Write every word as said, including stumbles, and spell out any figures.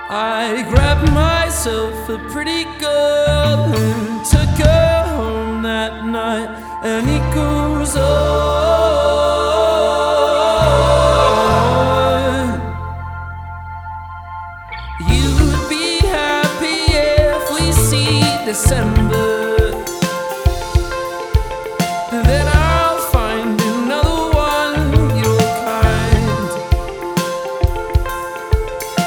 I grabbed myself a pretty girl and took her home that night, and it goes on. You'd be happy if we see December.